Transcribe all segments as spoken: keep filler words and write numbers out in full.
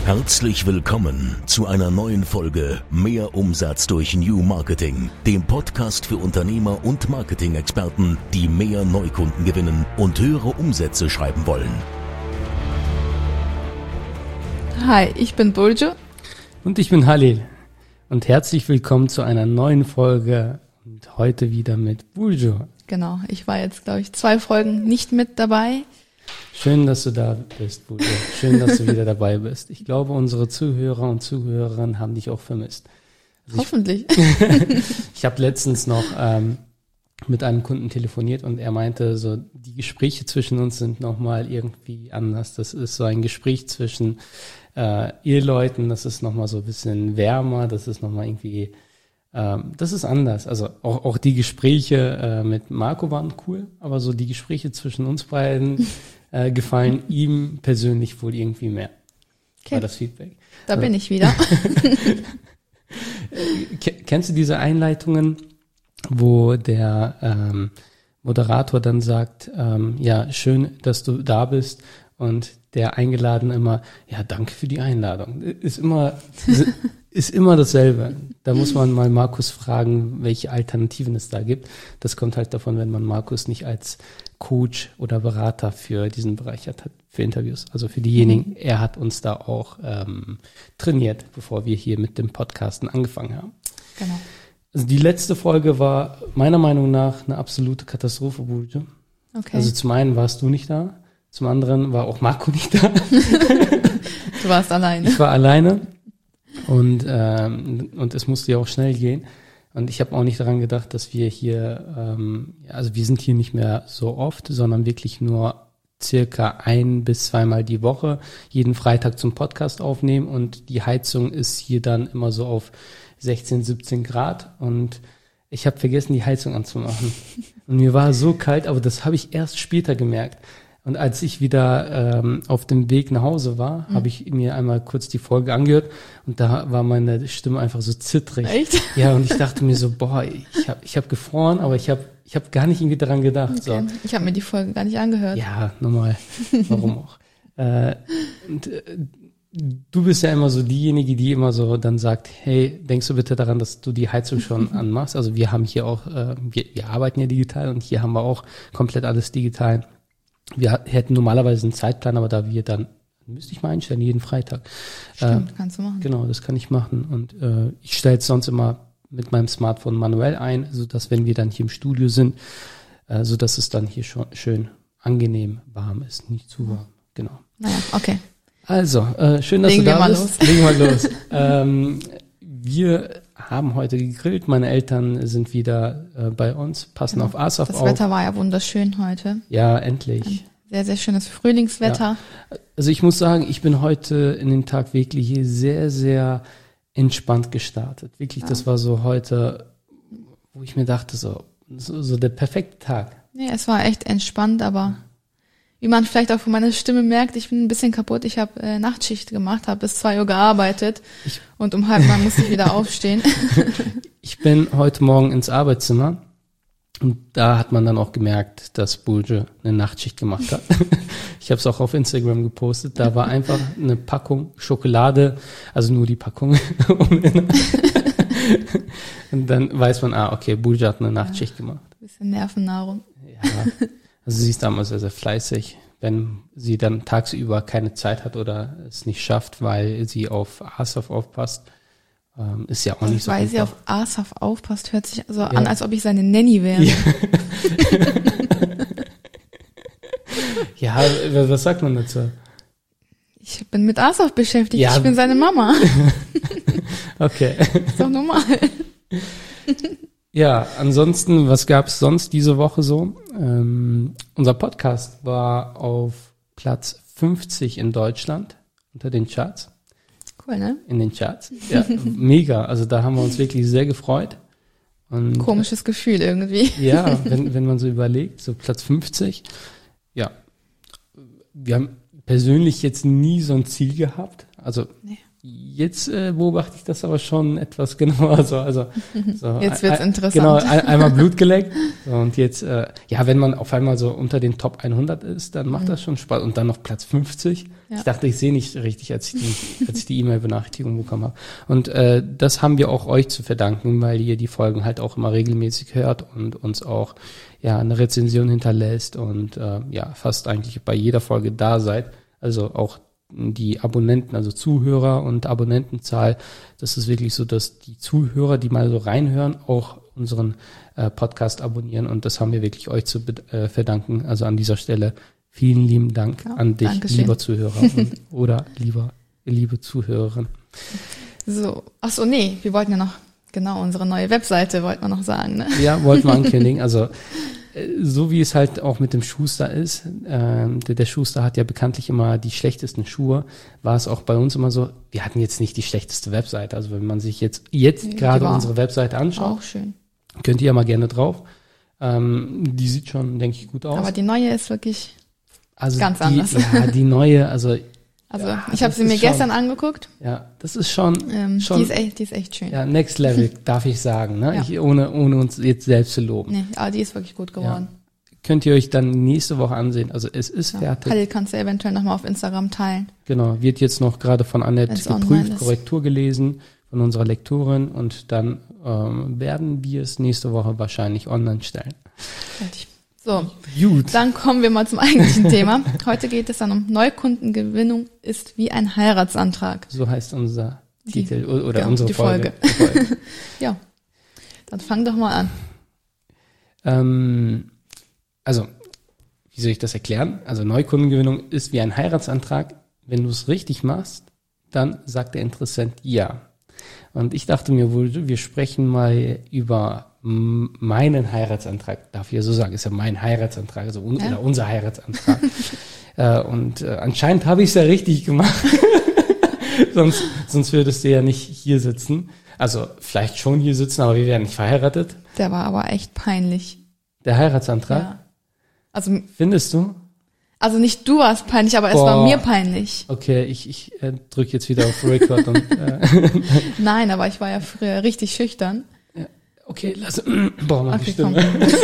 Herzlich willkommen zu einer neuen Folge Mehr Umsatz durch New Marketing, dem Podcast für Unternehmer und Marketing-Experten, die mehr Neukunden gewinnen und höhere Umsätze schreiben wollen. Hi, ich bin Burcu. Und ich bin Halil. Und herzlich willkommen zu einer neuen Folge und heute wieder mit Burcu. Genau, ich war jetzt, glaube ich, zwei Folgen nicht mit dabei. Schön, dass du da bist, Burcu. Schön, dass du wieder dabei bist. Ich glaube, unsere Zuhörer und Zuhörerinnen haben dich auch vermisst. Also Hoffentlich. Ich, ich habe letztens noch ähm, mit einem Kunden telefoniert und er meinte, so die Gespräche zwischen uns sind nochmal irgendwie anders. Das ist so ein Gespräch zwischen äh, Eheleuten, das ist nochmal so ein bisschen wärmer, das ist nochmal irgendwie, ähm, das ist anders. Also auch, auch die Gespräche äh, mit Marco waren cool, aber so die Gespräche zwischen uns beiden äh, gefallen ihm persönlich wohl irgendwie mehr. Okay. War das Feedback. Da also, bin ich wieder. Kennst du diese Einleitungen, wo der ähm, Moderator dann sagt, ähm, ja, schön, dass du da bist und der Eingeladene immer, ja, danke für die Einladung. Ist immer, ist immer dasselbe. Da muss man mal Markus fragen, welche Alternativen es da gibt. Das kommt halt davon, wenn man Markus nicht als Coach oder Berater für diesen Bereich hat, für Interviews. Also für diejenigen, er hat uns da auch ähm, trainiert, bevor wir hier mit dem Podcasten angefangen haben. Genau. Also die letzte Folge war meiner Meinung nach eine absolute Katastrophe, Burcu. Okay. Also zum einen warst du nicht da, zum anderen war auch Marco nicht da. Du warst alleine. Ich war alleine und ähm, und es musste ja auch schnell gehen. Und ich habe auch nicht daran gedacht, dass wir hier, ähm, also wir sind hier nicht mehr so oft, sondern wirklich nur circa ein bis zweimal die Woche jeden Freitag zum Podcast aufnehmen und die Heizung ist hier dann immer so auf sechzehn, siebzehn Grad und ich habe vergessen, die Heizung anzumachen. Und mir war so kalt, aber das habe ich erst später gemerkt. Und als ich wieder ähm, auf dem Weg nach Hause war, mhm. habe ich mir einmal kurz die Folge angehört und da war meine Stimme einfach so zittrig. Echt? Ja, und ich dachte mir so, boah, ich habe ich hab gefroren, aber ich habe ich hab gar nicht irgendwie daran gedacht. Okay. So. Ich habe mir die Folge gar nicht angehört. Ja, normal. Warum auch? äh, und, äh, du bist ja immer so diejenige, die immer so dann sagt, hey, denkst du bitte daran, dass du die Heizung schon anmachst? Also wir haben hier auch, äh, wir, wir arbeiten ja digital und hier haben wir auch komplett alles digital. Wir hätten normalerweise einen Zeitplan, aber da wir dann, müsste ich mal einstellen, jeden Freitag. Stimmt, äh, kannst du machen. Genau, das kann ich machen. Und äh, ich stelle es sonst immer mit meinem Smartphone manuell ein, sodass, wenn wir dann hier im Studio sind, äh, sodass es dann hier schon schön angenehm warm ist, nicht zu warm. Genau. Naja, okay. Also, äh, schön, dass Legen du da wir bist. Mal los. Legen wir los. ähm, wir haben heute gegrillt. Meine Eltern sind wieder äh, bei uns, passen genau. auf Asaf das auf. Das Wetter war ja wunderschön heute. Ja, endlich. Ein sehr, sehr schönes Frühlingswetter. Ja. Also ich muss sagen, ich bin heute in den Tag wirklich sehr, sehr entspannt gestartet. Wirklich, ja. Das war so heute, wo ich mir dachte, so, so, so der perfekte Tag. Ja, es war echt entspannt, aber wie man vielleicht auch von meiner Stimme merkt, ich bin ein bisschen kaputt. Ich habe äh, Nachtschicht gemacht, habe bis zwei Uhr gearbeitet ich, und um halb neun musste ich wieder aufstehen. Ich bin heute Morgen ins Arbeitszimmer und da hat man dann auch gemerkt, dass Burcu eine Nachtschicht gemacht hat. Ich habe es auch auf Instagram gepostet. Da war einfach eine Packung Schokolade, also nur die Packung. Und dann weiß man, ah, okay, Burcu hat eine Nachtschicht ja, gemacht. Bisschen Nervennahrung. Ja. Also sie ist damals sehr, sehr fleißig, wenn sie dann tagsüber keine Zeit hat oder es nicht schafft, weil sie auf Asaf aufpasst, ähm, ist ja auch und nicht so weil einfach. Sie auf Asaf aufpasst, hört sich so ja. an, als ob ich seine Nanny wäre. Ja. Ja, was sagt man dazu? Ich bin mit Asaf beschäftigt, ja. Ich bin seine Mama. Okay. Ist doch normal. Ja, ansonsten, was gab es sonst diese Woche so? Ähm, unser Podcast war auf Platz fünfzig in Deutschland unter den Charts. Cool, ne? In den Charts. Ja, mega. Also da haben wir uns wirklich sehr gefreut. Und, komisches Gefühl irgendwie. Ja, wenn, wenn man so überlegt, so Platz fünfzig. Ja, wir haben persönlich jetzt nie so ein Ziel gehabt. Also nee. Jetzt äh, beobachte ich das aber schon etwas genauer. So, also, so, jetzt wird's ein, interessant. Genau, ein, einmal Blut geleckt. So, und jetzt, äh, ja, wenn man auf einmal so unter den Top hundert ist, dann macht mhm. das schon Spaß. Und dann noch Platz fünfzig. Ja. Ich dachte, ich sehe nicht richtig, als ich die, als ich die E-Mail-Benachrichtigung bekommen habe. Und äh, das haben wir auch euch zu verdanken, weil ihr die Folgen halt auch immer regelmäßig hört und uns auch ja eine Rezension hinterlässt und äh, ja fast eigentlich bei jeder Folge da seid. Also auch die Abonnenten, also Zuhörer und Abonnentenzahl, das ist wirklich so, dass die Zuhörer, die mal so reinhören, auch unseren äh, Podcast abonnieren und das haben wir wirklich euch zu äh, verdanken. Also an dieser Stelle vielen lieben Dank ja, an dich, Dankeschön. Lieber Zuhörer und, oder lieber liebe Zuhörerin. So, ach so, nee, wir wollten ja noch, genau, unsere neue Webseite wollten wir noch sagen, ne? Ja, wollten wir ankündigen, also so wie es halt auch mit dem Schuster ist, äh, der, der Schuster hat ja bekanntlich immer die schlechtesten Schuhe, war es auch bei uns immer so, wir hatten jetzt nicht die schlechteste Webseite, also wenn man sich jetzt jetzt nee, gerade unsere Webseite anschaut, auch schön. Könnt ihr ja mal gerne drauf, ähm, die sieht schon, denke ich, gut aus. Aber die neue ist wirklich also ganz die, anders. Ja, die neue, also Also ja, ich habe sie mir schon, gestern angeguckt. Ja, das ist schon, ähm, schon die ist echt, die ist echt schön. Ja, next level, darf ich sagen, ne? Ja. Ich, ohne ohne uns jetzt selbst zu loben. Nee, aber die ist wirklich gut geworden. Ja. Könnt ihr euch dann nächste Woche ansehen. Also es ist ja. fertig. Halil kannst du eventuell nochmal auf Instagram teilen. Genau, wird jetzt noch gerade von Annette geprüft, Korrektur gelesen von unserer Lektorin und dann ähm, werden wir es nächste Woche wahrscheinlich online stellen. Fertig. So, Gut. Dann kommen wir mal zum eigentlichen Thema. Heute geht es dann um Neukundengewinnung ist wie ein Heiratsantrag. So heißt unser die, Titel oder ja, unsere die Folge. Folge. Die Folge. Ja, dann fang doch mal an. Ähm, also, wie soll ich das erklären? Also Neukundengewinnung ist wie ein Heiratsantrag. Wenn du es richtig machst, dann sagt der Interessent ja. Und ich dachte mir wohl, wir sprechen mal über meinen Heiratsantrag, darf ich ja so sagen, ist ja mein Heiratsantrag, also un- ja. oder unser Heiratsantrag. äh, und äh, anscheinend habe ich es ja richtig gemacht. sonst, sonst würdest du ja nicht hier sitzen. Also vielleicht schon hier sitzen, aber wir wären nicht verheiratet. Der war aber echt peinlich. Der Heiratsantrag? Ja. Also, findest du? Also nicht du warst peinlich, aber Boah. Es war mir peinlich. Okay, ich, ich äh, drücke jetzt wieder auf Record. und, äh. Nein, aber ich war ja früher richtig schüchtern. Okay, lass, boah, mal okay, die Stimme.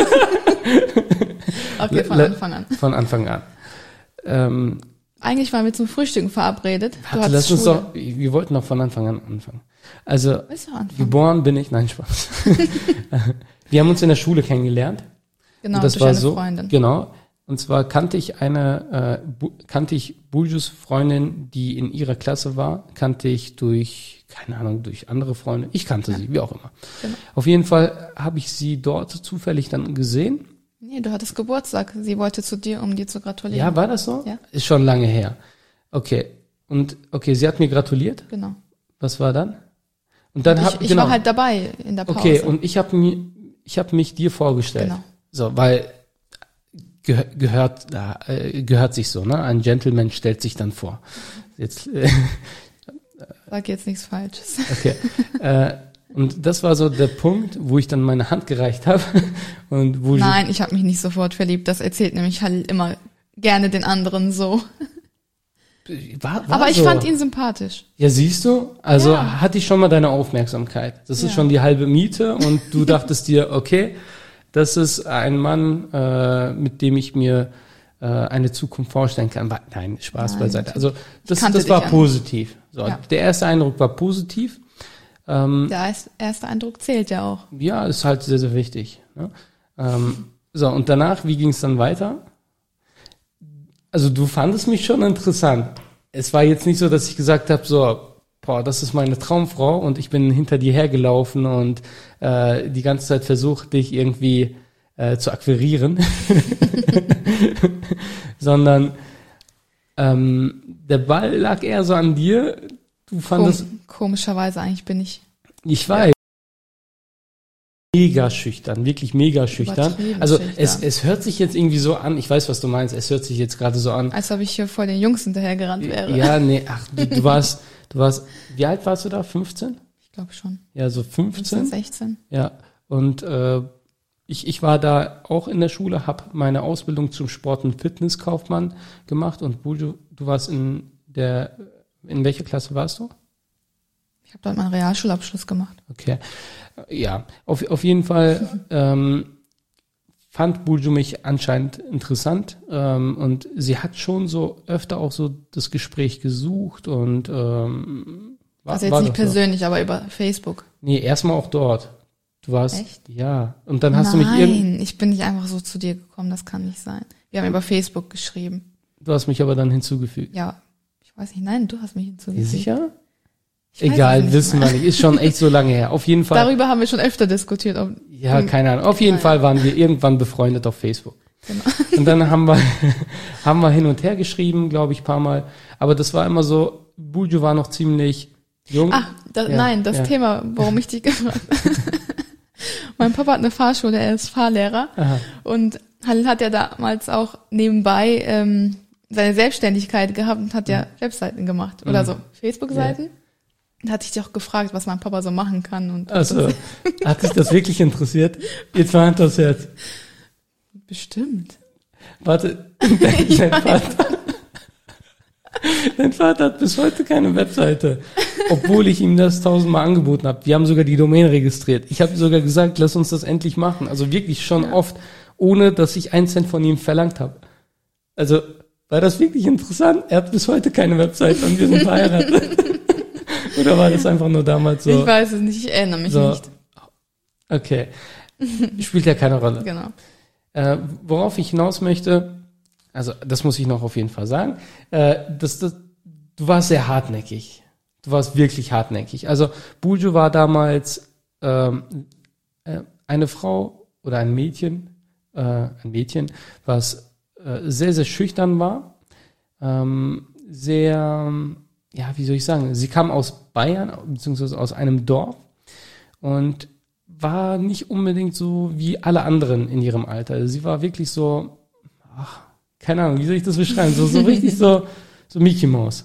Okay, von Anfang an. Von Anfang an. Ähm, Eigentlich waren wir zum Frühstücken verabredet. Du warte, lass uns doch, wir wollten doch von Anfang an anfangen. Also, geboren bin ich, nein, Spaß. Wir haben uns in der Schule kennengelernt. Genau, und das durch war eine so, Freundin. Genau. Und zwar kannte ich eine, äh, Bu- kannte ich Buljus Freundin, die in ihrer Klasse war, kannte ich durch, keine Ahnung, durch andere Freunde. Ich kannte ja. sie, wie auch immer. Genau. Auf jeden Fall habe ich sie dort zufällig dann gesehen. Nee, du hattest Geburtstag. Sie wollte zu dir, um dir zu gratulieren. Ja, war das so? Ja. Ist schon lange her. Okay. Und, okay, sie hat mir gratuliert. Genau. Was war dann? Und dann ich, hab, ich genau. war halt dabei in der Pause. Okay, und ich habe mir, ich habe mich dir vorgestellt. Genau. So, weil Geh- gehört äh, gehört sich so, ne? Ein Gentleman stellt sich dann vor. Jetzt äh, sag jetzt nichts Falsches. Okay. äh, und das war so der Punkt, wo ich dann meine Hand gereicht habe und wo Nein, ich habe mich nicht sofort verliebt. Das erzählt nämlich halt immer gerne den anderen so. War, war Aber ich so. fand ihn sympathisch. Ja, siehst du? Also Ja. hatte ich schon mal deine Aufmerksamkeit. Das ist Ja. schon die halbe Miete und du dachtest dir, okay, das ist ein Mann, äh, mit dem ich mir äh, eine Zukunft vorstellen kann. War, nein, Spaß Nein, beiseite. Also das, kannte das war dich ja positiv. So, Ja. der erste Eindruck war positiv. Ähm, Der erste Eindruck zählt ja auch. ja, ist halt sehr, sehr wichtig. Ne? Ähm, so, und danach, wie ging es dann weiter? Also du fandest mich schon interessant. Es war jetzt nicht so, dass ich gesagt habe, so, boah, das ist meine Traumfrau und ich bin hinter dir hergelaufen und äh, die ganze Zeit versucht, dich irgendwie äh, zu akquirieren. Sondern ähm, der Ball lag eher so an dir. Du fandest... Kom- komischerweise eigentlich bin ich. Ich weiß. Mega schüchtern, wirklich mega schüchtern. Übertrieben Also schüchtern. es es hört sich jetzt irgendwie so an, ich weiß, was du meinst, es hört sich jetzt gerade so an. Als ob ich hier vor den Jungs hinterhergerannt wäre. Ja, nee, ach, du, du warst, du warst, wie alt warst du da? fünfzehn? Ich glaube schon. Ja, so fünfzehn. fünfzehn, sechzehn. Ja, und äh, ich, ich war da auch in der Schule, habe meine Ausbildung zum Sport- und Fitnesskaufmann gemacht und Buljo, du warst in der, in welcher Klasse warst du? Ich habe dort meinen Realschulabschluss gemacht. Okay. Ja, auf, auf jeden Fall ähm, fand Burcu mich anscheinend interessant ähm, und sie hat schon so öfter auch so das Gespräch gesucht und ähm, war, also jetzt war nicht persönlich, so. aber über Facebook. Nee, erstmal auch dort. Du warst, Echt? Ja. Und dann hast Nein, du mich irgendwie... Nein, ich bin nicht einfach so zu dir gekommen, das kann nicht sein. Wir haben über Facebook geschrieben. Du hast mich aber dann hinzugefügt. Ja, ich weiß nicht, nein, du hast mich hinzugefügt. Sicher? Ich weiß Egal, es nicht wissen mehr. wir nicht. Ist schon echt so lange her. Auf jeden Fall. Darüber haben wir schon öfter diskutiert. Ob, Ja, keine Ahnung. Auf jeden Ja, Fall waren wir irgendwann befreundet auf Facebook. Genau. Und dann haben wir, haben wir hin und her geschrieben, glaube ich, paar Mal. Aber das war immer so, Burcu war noch ziemlich jung. Ach, da, Ja, nein, das ja. Thema, warum ich dich gefragt habe. Mein Papa hat eine Fahrschule, er ist Fahrlehrer. Aha. Und Halil hat ja damals auch nebenbei ähm, seine Selbstständigkeit gehabt und hat ja Webseiten gemacht. Oder Mhm. so Facebook-Seiten. Da hatte ich dich auch gefragt, was mein Papa so machen kann. Und Also, hat dich das wirklich interessiert? Jetzt war Hand aufs Herz. Bestimmt. Warte, dein, dein, Vater, dein Vater hat bis heute keine Webseite, obwohl ich ihm das tausendmal angeboten habe. Wir haben sogar die Domain registriert. Ich habe sogar gesagt, lass uns das endlich machen. Also wirklich schon Ja. oft, ohne dass ich einen Cent von ihm verlangt habe. Also war das wirklich interessant? Er hat bis heute keine Webseite und wir sind verheiratet. Oder war das einfach nur damals so? Ich weiß es nicht, ich erinnere mich so, nicht. Okay. Spielt ja keine Rolle. Genau. Äh, worauf ich hinaus möchte, also das muss ich noch auf jeden Fall sagen, äh, das, das, du warst sehr hartnäckig. Du warst wirklich hartnäckig. Also Burcu war damals ähm, äh, eine Frau oder ein Mädchen, äh, ein Mädchen, was äh, sehr, sehr schüchtern war, ähm, sehr, ja, wie soll ich sagen, sie kam aus Bayern, beziehungsweise aus einem Dorf und war nicht unbedingt so wie alle anderen in ihrem Alter. Sie war wirklich so, ach, keine Ahnung, wie soll ich das beschreiben? So, so richtig so, so Mickey Mouse.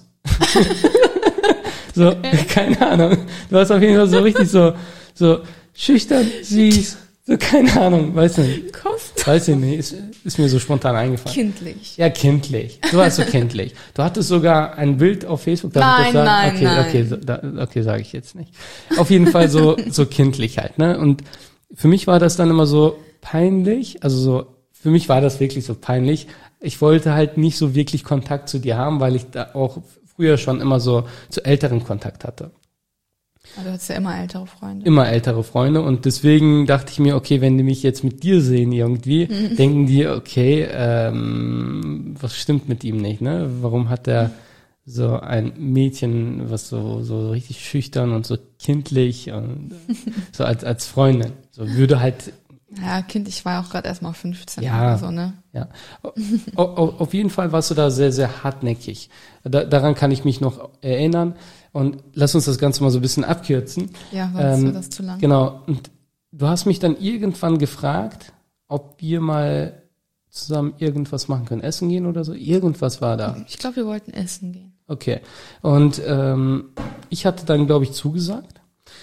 So, keine Ahnung. Du warst auf jeden Fall so richtig so, so schüchtern, süß, so keine Ahnung, weiß nicht. Kost. Weiß ich nicht, ist, ist mir so spontan eingefallen. Kindlich. Ja, kindlich. Du warst so kindlich. Du hattest sogar ein Bild auf Facebook. Darf ich Nein, das sagen? nein, okay, nein. Okay, so, da, okay, sage ich jetzt nicht. Auf jeden Fall so, so kindlich halt, ne? Und für mich war das dann immer so peinlich, also so, für mich war das wirklich so peinlich. Ich wollte halt nicht so wirklich Kontakt zu dir haben, weil ich da auch früher schon immer so zu Älteren Kontakt hatte. Aber du hattest ja immer ältere Freunde. Immer ältere Freunde und deswegen dachte ich mir, okay, wenn die mich jetzt mit dir sehen irgendwie, mhm. denken die, okay, ähm, was stimmt mit ihm nicht, ne? Warum hat er so ein Mädchen, was so so richtig schüchtern und so kindlich und so als als Freundin, so würde halt Ja, Kind, ich war auch gerade erst mal fünfzehn ja, oder so, ne? Ja. O, o, auf jeden Fall warst du da sehr, sehr hartnäckig. Da, daran kann ich mich noch erinnern. Und lass uns das Ganze mal so ein bisschen abkürzen. Ja, sonst ähm, wird das zu lang. Genau. Und du hast mich dann irgendwann gefragt, ob wir mal zusammen irgendwas machen können. Essen gehen oder so? Irgendwas war da. Ich glaube, wir wollten essen gehen. Okay. Und ähm, ich hatte dann, glaube ich, zugesagt.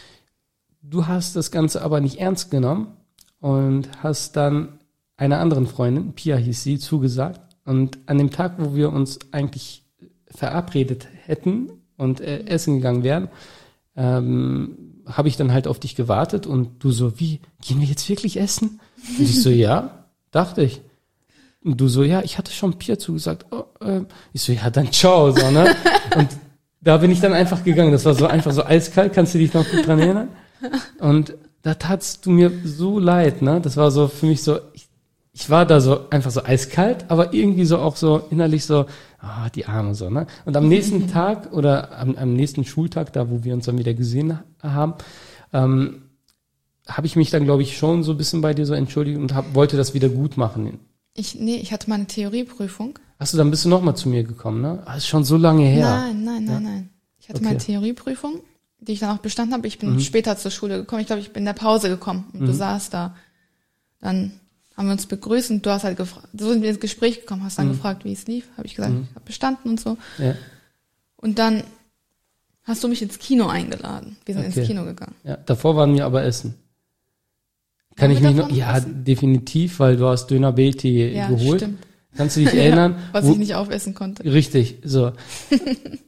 Du hast das Ganze aber nicht ernst genommen und hast dann einer anderen Freundin, Pia hieß sie, zugesagt. Und an dem Tag, wo wir uns eigentlich verabredet hätten und äh, essen gegangen wären, ähm, habe ich dann halt auf dich gewartet und du so, wie, gehen wir jetzt wirklich essen? Und ich so, ja, dachte ich. Und du so, ja, ich hatte schon Pia zugesagt. Oh, äh. Ich so, ja, dann ciao, so, ne? Und da bin ich dann einfach gegangen. Das war so einfach so eiskalt, kannst du dich noch gut dran erinnern? Und da tatst du mir so leid, ne? Das war so für mich so, ich, ich war da so einfach so eiskalt, aber irgendwie so auch so innerlich so, ah, oh, die Arme so, ne? Und am nächsten Tag oder am, am nächsten Schultag, da wo wir uns dann wieder gesehen haben, ähm, habe ich mich dann, glaube ich, schon so ein bisschen bei dir so entschuldigt und hab, wollte das wieder gut machen. Ich, nee, ich hatte meine Theorieprüfung. Achso, dann bist du nochmal zu mir gekommen, ne? Das ist schon so lange her. Nein, nein, nein, ja. nein. Ich hatte Okay. meine Theorieprüfung, die ich dann auch bestanden habe. Ich bin Mhm. später zur Schule gekommen. Ich glaube, ich bin in der Pause gekommen und Mhm. du saßt da. Dann haben wir uns begrüßt und du hast halt gefragt, so sind wir ins Gespräch gekommen, hast dann Mhm. gefragt, wie es lief. Habe ich gesagt, Mhm. ich habe bestanden und so. Ja. Und dann hast du mich ins Kino eingeladen. Wir sind Okay. ins Kino gegangen. Ja, davor waren wir aber essen. Kann Waren ich wir mich noch, davor noch ja, essen? definitiv, weil du hast Döner Beti Ja, geholt. stimmt. Kannst du dich erinnern? Was wo, ich nicht aufessen konnte. Richtig, so.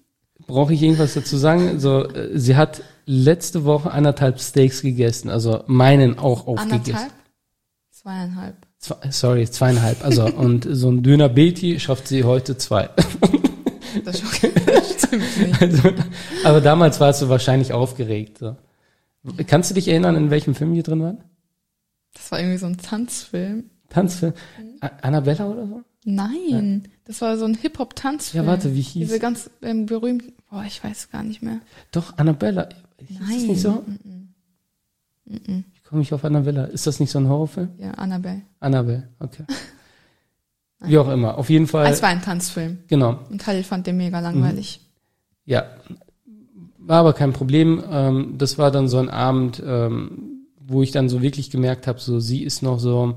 brauche ich irgendwas dazu sagen? So, äh, sie hat letzte Woche anderthalb Steaks gegessen, also meinen auch aufgegessen. Anderthalb? Zweieinhalb. Zwei, sorry, zweieinhalb. Also, und so ein Döner Beti schafft sie heute zwei. Das stimmt nicht. Also, aber damals warst du wahrscheinlich aufgeregt. So. Kannst du dich erinnern, in welchem Film wir drin waren? Das war irgendwie so ein Tanzfilm. Tanzfilm? Mhm. Annabella oder so? Nein, ja. Das war so ein Hip-Hop-Tanzfilm. Ja, warte, wie hieß? Diese ganz ähm, berühmten, boah, ich weiß gar nicht mehr. Doch, Annabella. Hieß Nein. Das nicht so? Mm-mm. Mm-mm. Ich komme nicht auf Annabella. Ist das nicht so ein Horrorfilm? Ja, Annabelle. Annabelle, okay. Wie auch immer, auf jeden Fall. Es war ein Tanzfilm. Genau. Und Khalil fand den mega langweilig. Ja, war aber kein Problem. Ähm, das war dann so ein Abend, ähm, wo ich dann so wirklich gemerkt habe, so sie ist noch so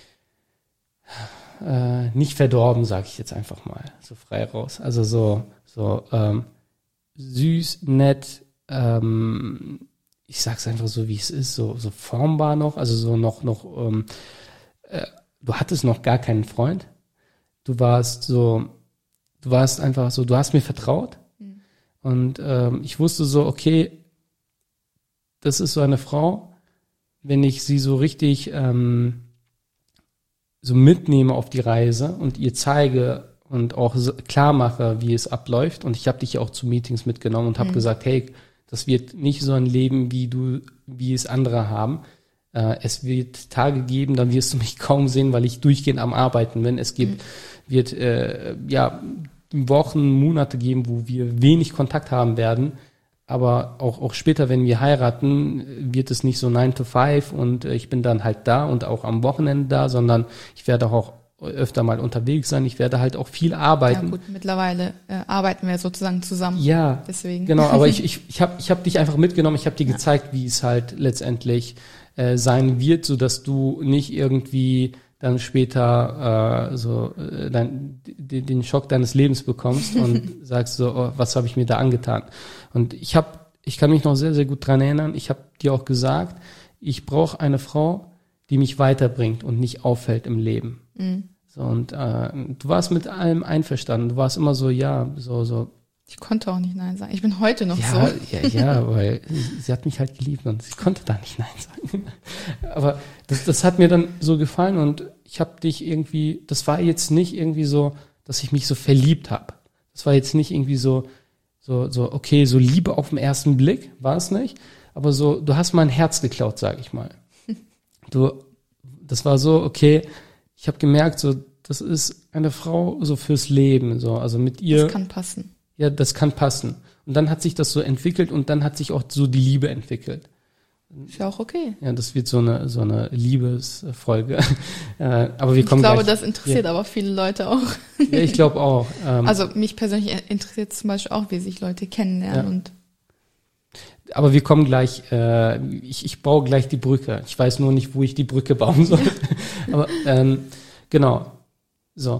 äh, nicht verdorben, sage ich jetzt einfach mal, so frei raus. Also so so ähm, süß, nett, ähm, ich sag's einfach so, wie es ist, so so formbar noch, also so noch noch. Ähm, äh, du hattest noch gar keinen Freund. Du warst so, du warst einfach so, du hast mir vertraut. Mhm. Und ähm, ich wusste so, okay, das ist so eine Frau, wenn ich sie so richtig ähm, so mitnehme auf die Reise und ihr zeige und auch so klar mache, wie es abläuft. Und ich habe dich ja auch zu Meetings mitgenommen und habe mhm. gesagt, hey, das wird nicht so ein Leben, wie du, wie es andere haben. Äh, es wird Tage geben, dann wirst du mich kaum sehen, weil ich durchgehend am Arbeiten bin. Es gibt, mhm. wird äh, ja Wochen, Monate geben, wo wir wenig Kontakt haben werden. Aber auch, auch später, wenn wir heiraten, wird es nicht so nine to five und ich bin dann halt da und auch am Wochenende da, sondern ich werde auch öfter mal unterwegs sein. Ich werde halt auch viel arbeiten. Ja gut, mittlerweile äh, arbeiten wir sozusagen zusammen. Ja, deswegen. Genau, aber ich, ich, ich habe ich hab dich einfach mitgenommen. Ich habe dir ja. gezeigt, wie es halt letztendlich äh, sein wird, so dass du nicht irgendwie dann später äh, so äh, dein, d- den Schock deines Lebens bekommst und sagst so, oh, was habe ich mir da angetan? Und ich habe, ich kann mich noch sehr, sehr gut dran erinnern. Ich habe dir auch gesagt, ich brauche eine Frau, die mich weiterbringt und nicht auffällt im Leben. Mhm. So, und äh, du warst mit allem einverstanden. Du warst immer so, ja, so, so. Ich konnte auch nicht Nein sagen. Ich bin heute noch ja, so. Ja, ja, weil sie, sie hat mich halt geliebt und sie konnte da nicht Nein sagen. Aber das, das hat mir dann so gefallen und ich habe dich irgendwie, das war jetzt nicht irgendwie so, dass ich mich so verliebt habe. Das war jetzt nicht irgendwie so, so, so, okay, so Liebe auf den ersten Blick, war es nicht. Aber so, du hast mein Herz geklaut, sag ich mal. Du, das war so, okay, ich habe gemerkt, so, das ist eine Frau so fürs Leben, so, also mit ihr. Das kann passen. Ja, das kann passen. Und dann hat sich das so entwickelt und dann hat sich auch so die Liebe entwickelt. Ist ja auch okay. Ja, das wird so eine so eine Liebesfolge. äh, aber wir kommen Ich glaube, gleich, das interessiert ja. aber viele Leute auch. Ja, ich glaube auch. Ähm, also mich persönlich interessiert zum Beispiel auch, wie sich Leute kennenlernen. Ja. Und aber wir kommen gleich, äh, ich, ich baue gleich die Brücke. Ich weiß nur nicht, wo ich die Brücke bauen soll. aber ähm, genau. So.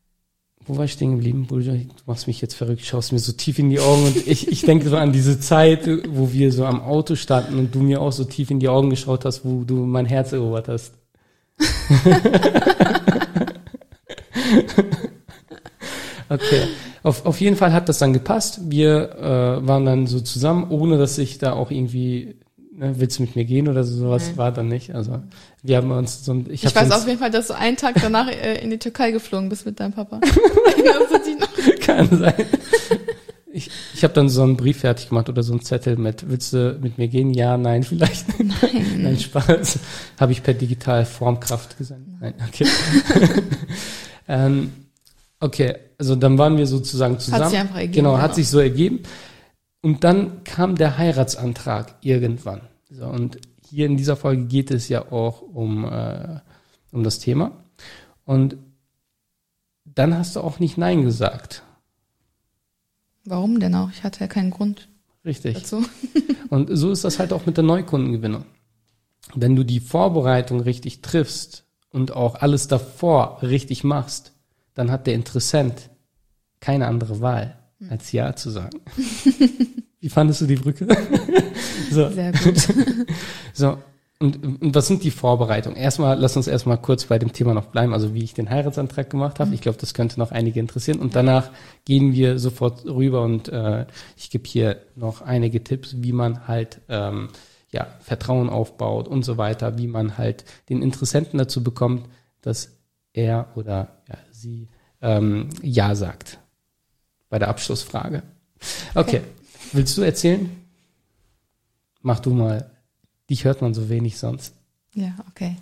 Wo war ich stehen geblieben? Du machst mich jetzt verrückt, schaust mir so tief in die Augen und ich, ich denke so an diese Zeit, wo wir so am Auto standen und du mir auch so tief in die Augen geschaut hast, wo du mein Herz erobert hast. Okay. Auf, auf jeden Fall hat das dann gepasst. Wir äh, waren dann so zusammen, ohne dass ich da auch irgendwie, ne, willst du mit mir gehen oder so, sowas Nein. war dann nicht. Also wir haben uns so, ich, ich weiß auf jeden Fall, dass du einen Tag danach äh, in die Türkei geflogen bist mit deinem Papa. Erinnerst du dich noch? Kann sein. Ich, ich habe dann so einen Brief fertig gemacht oder so einen Zettel mit, willst du mit mir gehen? Ja, nein, vielleicht. Nein. Nein, Spaß. Habe ich per digital Formkraft gesendet. Nein, okay. ähm, okay, also dann waren wir sozusagen zusammen. Hat sich einfach ergeben. Genau, hat genau. sich so ergeben. Und dann kam der Heiratsantrag irgendwann. So, und hier in dieser Folge geht es ja auch um, äh, um das Thema. Und dann hast du auch nicht Nein gesagt. Warum denn auch? Ich hatte ja keinen Grund Richtig. dazu. Und so ist das halt auch mit der Neukundengewinnung. Wenn du die Vorbereitung richtig triffst und auch alles davor richtig machst, dann hat der Interessent keine andere Wahl, als Ja zu sagen. Wie fandest du die Brücke? So. Sehr gut. So. und, und was sind die Vorbereitungen? Erstmal, lass uns erstmal kurz bei dem Thema noch bleiben, also wie ich den Heiratsantrag gemacht habe. Mhm. Ich glaube, das könnte noch einige interessieren. Und danach gehen wir sofort rüber und äh, ich gebe hier noch einige Tipps, wie man halt ähm, ja Vertrauen aufbaut und so weiter, wie man halt den Interessenten dazu bekommt, dass er oder ja, sie ähm, Ja sagt bei der Abschlussfrage. Okay, okay. Willst du erzählen? Mach du mal. Dich hört man so wenig sonst. Ja, okay.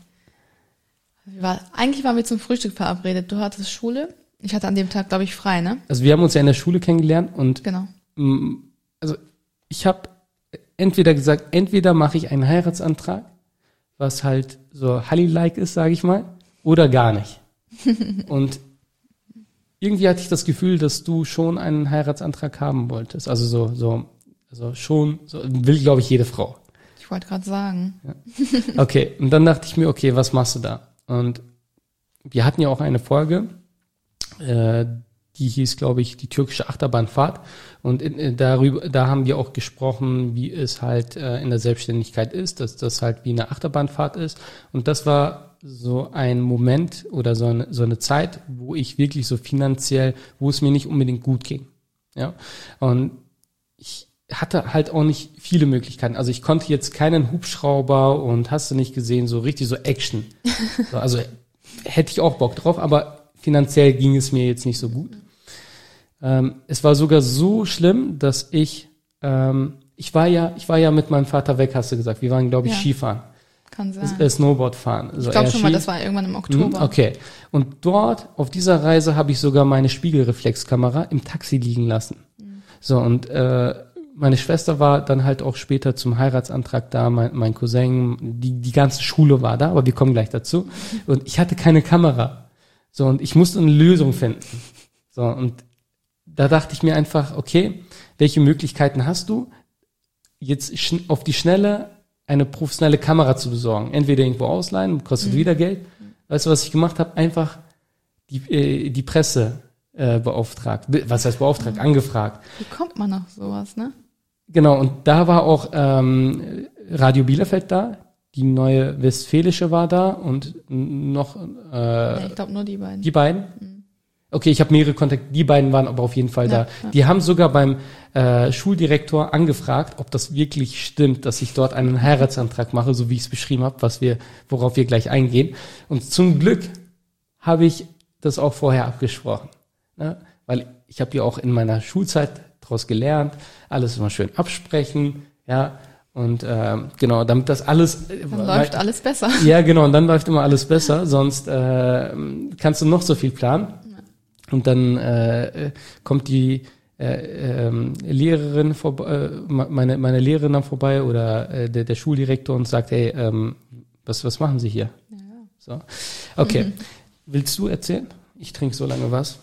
Wir war, eigentlich waren wir zum Frühstück verabredet. Du hattest Schule. Ich hatte an dem Tag, glaube ich, frei, ne? Also wir haben uns ja in der Schule kennengelernt und genau. M- also ich habe entweder gesagt, entweder mache ich einen Heiratsantrag, was halt so Halli-like ist, sage ich mal, oder gar nicht. Und irgendwie hatte ich das Gefühl, dass du schon einen Heiratsantrag haben wolltest. Also so, so, also schon, so, will, glaube ich, jede Frau. Ich wollte gerade sagen. Ja. Okay, und dann dachte ich mir, okay, was machst du da? Und wir hatten ja auch eine Folge, äh, die hieß, glaube ich, die türkische Achterbahnfahrt. Und in, in, darüber, da haben wir auch gesprochen, wie es halt äh, in der Selbstständigkeit ist, dass das halt wie eine Achterbahnfahrt ist. Und das war so ein Moment oder so eine, so eine Zeit, wo ich wirklich so finanziell, wo es mir nicht unbedingt gut ging. Ja. Und ich hatte halt auch nicht viele Möglichkeiten. Also ich konnte jetzt keinen Hubschrauber und hast du nicht gesehen, so richtig so Action. So, also hätte ich auch Bock drauf, aber finanziell ging es mir jetzt nicht so gut. Ähm, es war sogar so schlimm, dass ich, ähm, ich war ja, ich war ja mit meinem Vater weg, hast du gesagt. Wir waren, glaube ich, ja. Skifahren. Kann sein. Äh, Snowboard fahren. Also ich glaube schon, Ski. Weil das war irgendwann im Oktober. Hm, okay. Und dort, auf dieser Reise, habe ich sogar meine Spiegelreflexkamera im Taxi liegen lassen. Mhm. So, und äh, meine Schwester war dann halt auch später zum Heiratsantrag da, mein, mein Cousin, die, die ganze Schule war da, aber wir kommen gleich dazu. Und ich hatte keine Kamera. So, und ich musste eine Lösung finden. So, und da dachte ich mir einfach, okay, welche Möglichkeiten hast du, jetzt schn- auf die Schnelle eine professionelle Kamera zu besorgen? Entweder irgendwo ausleihen, kostet mhm. wieder Geld. Weißt du, was ich gemacht habe? Einfach die, äh, die Presse äh, beauftragt. Was heißt beauftragt? Mhm. Angefragt. Wie kommt man auf sowas, ne? Genau, und da war auch ähm, Radio Bielefeld da, die Neue Westfälische war da und noch äh, ja, ich glaube nur die beiden. Die beiden? Mhm. Okay, ich habe mehrere Kontakte, die beiden waren aber auf jeden Fall ja, da. Ja. Die haben sogar beim äh, Schuldirektor angefragt, ob das wirklich stimmt, dass ich dort einen Heiratsantrag mache, so wie ich es beschrieben habe, was wir, worauf wir gleich eingehen. Und zum Glück habe ich das auch vorher abgesprochen, ne? Weil ich habe ja auch in meiner Schulzeit daraus gelernt, alles immer schön absprechen, ja, und äh, genau, damit das alles dann äh, läuft alles besser. Ja, genau, und dann läuft immer alles besser, sonst äh, kannst du noch so viel planen. Ja. Und dann äh, kommt die äh, äh, Lehrerin vorbei, äh, meine meine Lehrerin dann vorbei oder äh, der der Schuldirektor und sagt, hey, ähm, was was machen Sie hier? Ja. So, okay, mhm. Willst du erzählen? Ich trinke so lange was.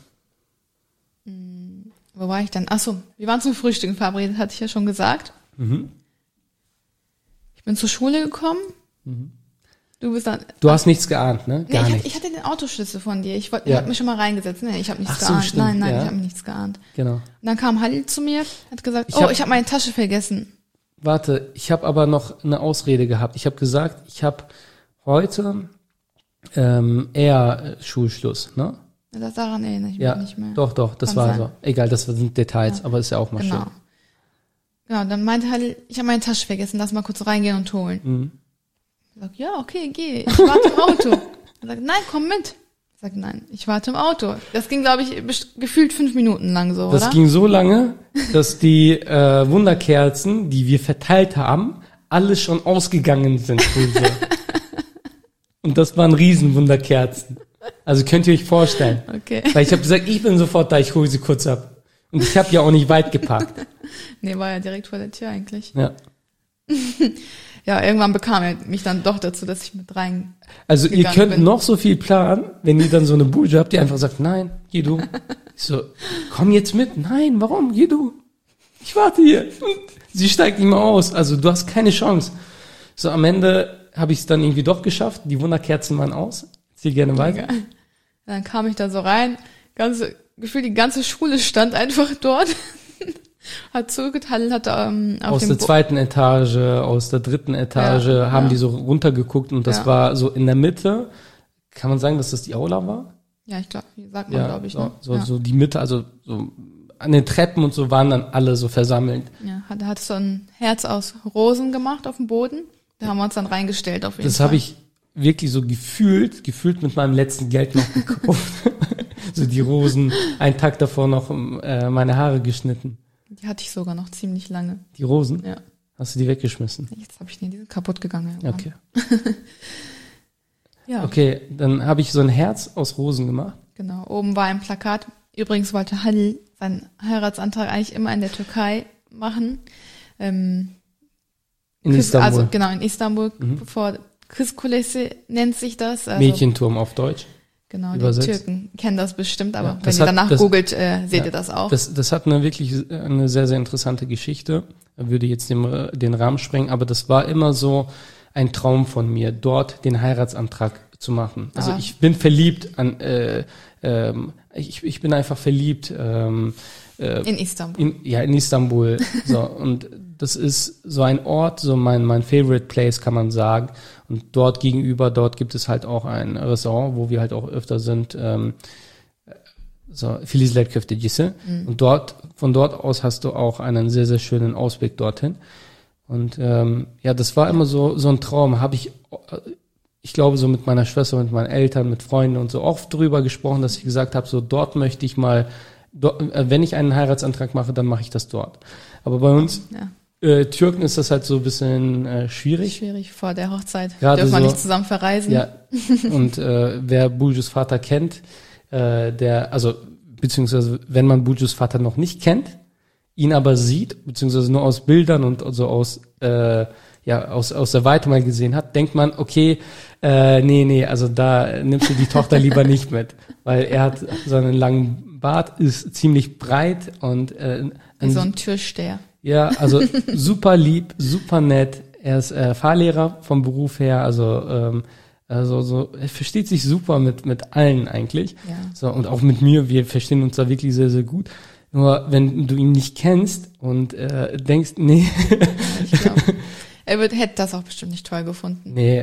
Wo war ich dann? Ach so, wir waren zum Frühstück verabredet, hatte ich ja schon gesagt. Mhm. Ich bin zur Schule gekommen. Mhm. Du bist dann. Du hast nichts geahnt, ne? Gar nee, ich, nichts. ich hatte den Autoschlüssel von dir. Ich wollte, ja. ich habe mich schon mal reingesetzt. Nee, ich habe nichts Ach so, geahnt. Stimmt. Nein, nein, ja. ich habe nichts geahnt. Genau. Und dann kam Halil zu mir, hat gesagt, ich oh, hab, ich habe meine Tasche vergessen. Warte, ich habe aber noch eine Ausrede gehabt. Ich habe gesagt, ich habe heute ähm, eher Schulschluss, ne? Das daran erinnere ich ja, mich nicht mehr. Doch, doch, das Kann war sein. so. Egal, das sind Details, ja. aber ist ja auch mal genau. schön. Genau, dann meinte Halil, ich habe meine Tasche vergessen, lass mal kurz reingehen und holen. Mhm. Ich sag, ja, okay, geh, ich warte im Auto. Er sagt, nein, komm mit. Ich sag, nein, ich warte im Auto. Das ging, glaube ich, gefühlt fünf Minuten lang so, das oder? Das ging so lange, dass die äh, Wunderkerzen, die wir verteilt haben, alle schon ausgegangen sind. Und das waren Riesenwunderkerzen. Also könnt ihr euch vorstellen. Okay. Weil ich habe gesagt, ich bin sofort da, ich hole sie kurz ab. Und ich habe ja auch nicht weit geparkt. Nee, war ja direkt vor der Tür eigentlich. Ja. Ja, irgendwann bekam er mich dann doch dazu, dass ich mit rein. Also ihr könnt bin. noch so viel planen, wenn ihr dann so eine Bude habt, die einfach sagt, nein, geh du. Ich so, komm jetzt mit. Nein, warum? Geh du. Ich warte hier. Und sie steigt nicht mehr aus. Also du hast keine Chance. So am Ende habe ich es dann irgendwie doch geschafft. Die Wunderkerzen waren aus. Zieh gerne weiter. Dann kam ich da so rein. Ganze, gefühlt die ganze Schule stand einfach dort. hat zugeteilt, hat ähm, auf aus dem der Bo- zweiten Etage, aus der dritten Etage, Ja, haben ja. die so runtergeguckt und das Ja. war so in der Mitte. Kann man sagen, dass das die Aula war? Ja, ich glaube, sagt man, Ja, glaube ich. so, Ne? so, ja. so die Mitte, also so an den Treppen und so waren dann alle so versammelt. Ja, hat, hat so ein Herz aus Rosen gemacht auf dem Boden. Da haben wir uns dann reingestellt auf jeden Das Fall. habe ich wirklich so gefühlt, gefühlt mit meinem letzten Geld noch gekauft. So die Rosen, einen Tag davor noch äh, meine Haare geschnitten. Die hatte ich sogar noch ziemlich lange. Die Rosen? Ja. Hast du die weggeschmissen? Jetzt habe ich die, die sind kaputt gegangen. Ja. Okay. Ja, Okay, dann habe ich so ein Herz aus Rosen gemacht. genau. Oben war ein Plakat. Übrigens wollte Halil seinen Heiratsantrag eigentlich immer in der Türkei machen. Ähm, In Kız- Istanbul. Also genau, in Istanbul, Mhm. bevor Kız Kulesi nennt sich das. Also, Mädchenturm auf Deutsch. Genau, übersetzt. die Türken kennen das bestimmt, aber Ja, wenn das ihr hat- danach das- googelt, äh, seht ja, ihr das auch. Das, das hat eine wirklich eine sehr, sehr interessante Geschichte. Würde jetzt den, den Rahmen sprengen, aber das war immer so ein Traum von mir, dort den Heiratsantrag zu machen. Also Ah. ich bin verliebt an, äh, ähm, ich, ich bin einfach verliebt ähm, äh, in Istanbul. in, ja, in Istanbul. So, und das ist so ein Ort, so mein, mein Favorite Place, kann man sagen. Und dort gegenüber, dort gibt es halt auch ein Restaurant, wo wir halt auch öfter sind, ähm, so, Filizler Köftecisi. Mhm. Und dort, von dort aus hast du auch einen sehr, sehr schönen Ausblick dorthin. Und ähm, ja, das war immer so, so ein Traum. Habe ich, äh, ich glaube, so mit meiner Schwester, mit meinen Eltern, mit Freunden und so oft drüber gesprochen, dass ich gesagt habe, so dort möchte ich mal, dort, äh, wenn ich einen Heiratsantrag mache, dann mache ich das dort. Aber bei uns Ja, äh, Türken ist das halt so ein bisschen äh, schwierig. schwierig vor der Hochzeit. Gerade Dürfen wir so- nicht zusammen verreisen. Ja. Und äh, wer Bujus Vater kennt, äh, der, also beziehungsweise wenn man Bujus Vater noch nicht kennt, ihn aber sieht, beziehungsweise nur aus Bildern und also aus äh, ja aus aus der Weite mal gesehen hat, denkt man, okay, äh, nee, nee, also da nimmst du die Tochter lieber nicht mit, weil er hat so einen langen Bart, ist ziemlich breit und äh, Wie ein so ein Türsteher. ja, also super lieb, super nett. Er ist äh, Fahrlehrer vom Beruf her, also ähm, also so er versteht sich super mit mit allen eigentlich. Ja. So und auch mit mir, wir verstehen uns da wirklich sehr sehr gut. Nur wenn du ihn nicht kennst und äh, denkst, nee, Ich glaube, er wird, hätte das auch bestimmt nicht toll gefunden. nee,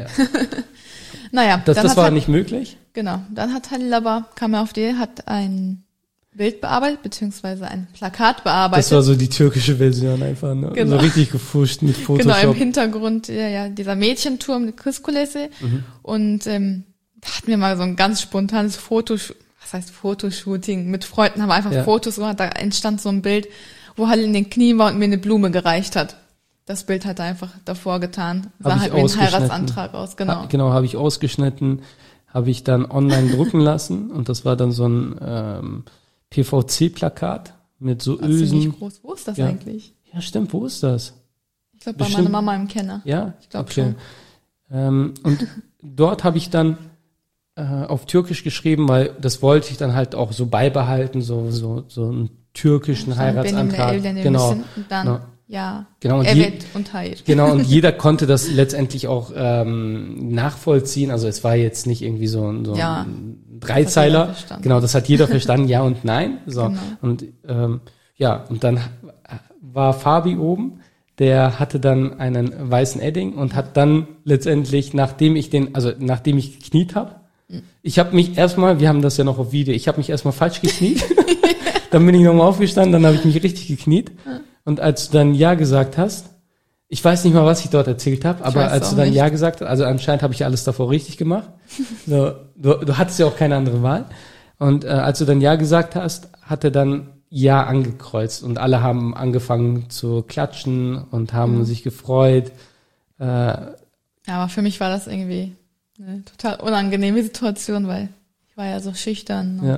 Naja, das dann das hat war Halil- nicht möglich. Genau, dann hat Halil aber, kam er auf die, Idee, hat ein Bild bearbeitet, beziehungsweise ein Plakat bearbeitet. Das war so die türkische Version einfach, ne? Genau. So richtig gefuscht mit Genau, im Photoshop. Hintergrund ja, ja, dieser Mädchenturm mit Kız Kulesi. Mhm. Und ähm, da hatten wir mal so ein ganz spontanes Fotosh was heißt Fotoshooting? Mit Freunden haben wir einfach Ja. Fotos gemacht. Da entstand so ein Bild, wo Halil in den Knien war und mir eine Blume gereicht hat. Das Bild hat er einfach davor getan. Sah Hab ich halt wie ein ausgeschnitten. Heiratsantrag aus, genau. Ha, genau, habe ich ausgeschnitten, habe ich dann online drucken lassen und das war dann so ein ähm, P V C-Plakat mit so War ziemlich Ösen. groß. Wo ist das Ja. eigentlich? Ja, stimmt, wo ist das? Ich glaube, bei Bestimmt. meiner Mama im Kenner. Ja, Ich glaub okay. Ähm, und dort habe ich dann äh, auf Türkisch geschrieben, weil das wollte ich dann halt auch so beibehalten, so so so einen türkischen Benim Heiratsantrag. evlenir Genau, misin? Und dann, genau. ja, genau. Und je, evet und hayır. genau, und jeder konnte das letztendlich auch ähm, nachvollziehen. Also es war jetzt nicht irgendwie so ein, so Ja, ein Dreizeiler. das hat jeder verstanden. Genau, das hat jeder verstanden, ja und nein. So. Genau. Und ähm, ja, und dann war Fabi oben, der hatte dann einen weißen Edding und hat dann letztendlich, nachdem ich den, also nachdem ich gekniet habe, ich habe mich erstmal, wir haben das ja noch auf Video, ich habe mich erstmal falsch gekniet, dann bin ich nochmal aufgestanden, dann habe ich mich richtig gekniet und als du dann Ja gesagt hast, ich weiß nicht mal, was ich dort erzählt habe, aber weiß als auch du dann nicht. Ja gesagt hast, also anscheinend habe ich alles davor richtig gemacht, so, du, du hattest ja auch keine andere Wahl und äh, als du dann Ja gesagt hast, hat er dann Ja angekreuzt und alle haben angefangen zu klatschen und haben Mhm. sich gefreut. Äh, Ja, aber für mich war das irgendwie eine total unangenehme Situation, weil ich war ja so schüchtern. Und ja.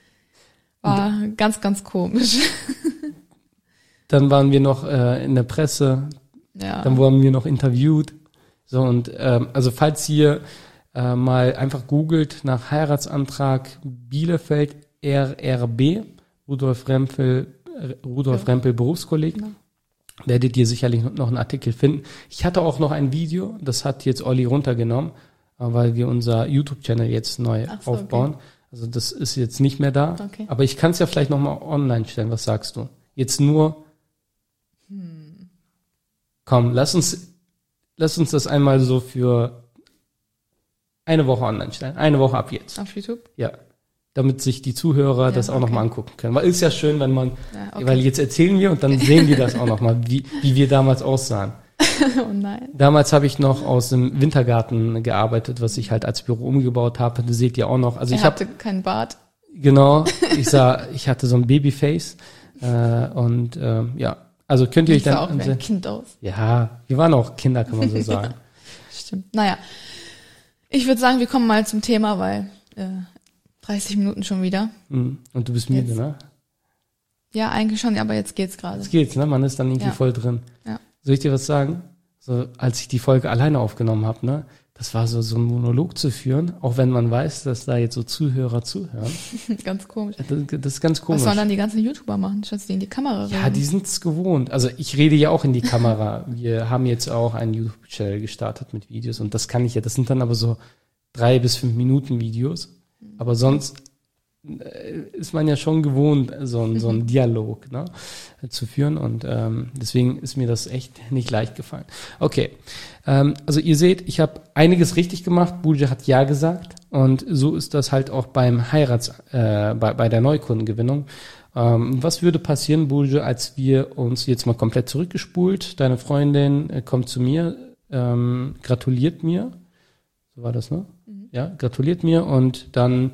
war ganz, ganz komisch. Dann waren wir noch äh, in der Presse, Ja. dann wurden wir noch interviewt. So und ähm, also falls ihr äh, mal einfach googelt nach Heiratsantrag Bielefeld R R B, Rudolf Rempel, äh, Rudolf Ja. Rempel Berufskolleg, Genau. werdet ihr sicherlich noch einen Artikel finden. Ich hatte auch noch ein Video, das hat jetzt Olli runtergenommen, äh, weil wir unser YouTube-Channel jetzt neu Ach so, aufbauen. Also das ist jetzt nicht mehr da. Okay. Aber ich kann es ja vielleicht nochmal online stellen. Was sagst du? Jetzt nur Hm. Komm, lass uns, lass uns das einmal so für eine Woche online stellen. Eine Woche ab jetzt. Auf YouTube? Ja. Damit sich die Zuhörer ja, das auch okay. nochmal angucken können. Weil ist ja schön, wenn man, ja, okay. weil jetzt erzählen wir und dann sehen die das auch nochmal, wie, wie wir damals aussahen. Oh nein. Damals habe ich noch aus dem Wintergarten gearbeitet, was ich halt als Büro umgebaut habe. Das seht ihr auch noch. Also er ich hatte hab, keinen Bart. Genau. Ich sah, ich hatte so ein Babyface äh, und äh, ja, also könnt ihr euch dann sah auch wie ein Kind aus. Ja, wir waren auch Kinder, kann man so sagen. Stimmt. Naja, ich würde sagen, wir kommen mal zum Thema, weil äh, dreißig Minuten schon wieder. Und du bist müde, jetzt. Ne? Ja, eigentlich schon, aber jetzt geht's gerade. Jetzt geht's, ne? Man ist dann irgendwie ja. voll drin. Ja. Soll ich dir was sagen? So, als ich die Folge alleine aufgenommen habe, ne? Das war so, so ein Monolog zu führen, auch wenn man weiß, dass da jetzt so Zuhörer zuhören. Ganz komisch. Das, das ist ganz komisch. Was sollen dann die ganzen YouTuber machen, statt die in die Kamera reden? Ja, die sind's gewohnt. Also ich rede ja auch in die Kamera. Wir haben jetzt auch einen YouTube-Channel gestartet mit Videos und das kann ich ja. Das sind dann aber so drei bis fünf Minuten Videos. Aber sonst ist man ja schon gewohnt, so ein, so ein Dialog, ne, zu führen und ähm, deswegen ist mir das echt nicht leicht gefallen. Okay, ähm, also ihr seht, ich habe einiges richtig gemacht. Burcu hat ja gesagt und so ist das halt auch beim Heirats, äh, bei, bei der Neukundengewinnung. Ähm, was würde passieren, Burcu, als wir uns jetzt mal komplett zurückgespult? Deine Freundin äh, kommt zu mir, ähm, gratuliert mir, so war das, ne? Mhm. Ja, gratuliert mir und dann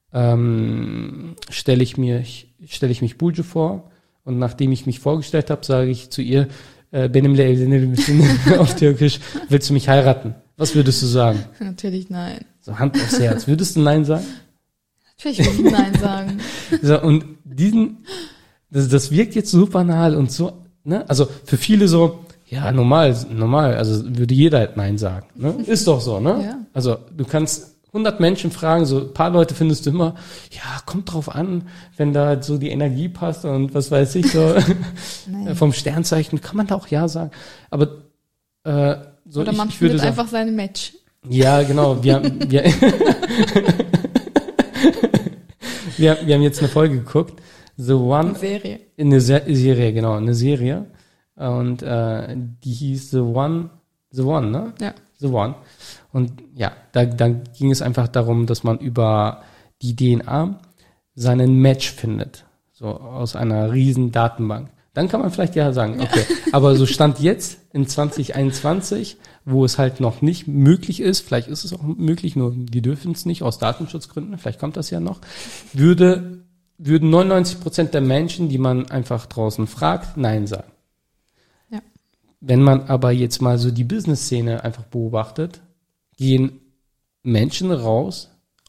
ähm, stelle ich mir, stelle ich mich Burcu vor und nachdem ich mich vorgestellt habe, sage ich zu ihr, äh, benimle evlenir auf Türkisch, willst du mich heiraten? Was würdest du sagen? Natürlich nein. So Hand aufs Herz. Würdest du nein sagen? Natürlich würde ich nein sagen. So, und diesen, das, das wirkt jetzt so banal und so, ne? Also für viele so, ja, normal, normal, also würde jeder halt nein sagen, ne? Ist doch so, ne? Ja. Also du kannst hundert Menschen fragen, so ein paar Leute findest du immer, ja, kommt drauf an, wenn da so die Energie passt und was weiß ich, so vom Sternzeichen kann man da auch ja sagen. Aber äh, so Oder ich, man ich würde findet sagen, einfach seine Match. Ja, genau. Wir haben, wir, wir, wir haben jetzt eine Folge geguckt. The One. Eine Serie. Eine Se- Serie, genau, eine Serie. Und äh, die hieß The One, The One, ne? Ja. The One. Und ja, da, da ging es einfach darum, dass man über die D N A seinen Match findet. So aus einer riesen Datenbank. Dann kann man vielleicht ja sagen, okay, aber so Stand jetzt in zwanzig einundzwanzig, wo es halt noch nicht möglich ist, vielleicht ist es auch möglich, nur wir dürfen es nicht aus Datenschutzgründen, vielleicht kommt das ja noch, würde, würden neunundneunzig Prozent der Menschen, die man einfach draußen fragt, nein sagen. Ja. Wenn man aber jetzt mal so die Business-Szene einfach beobachtet, gehen Menschen raus,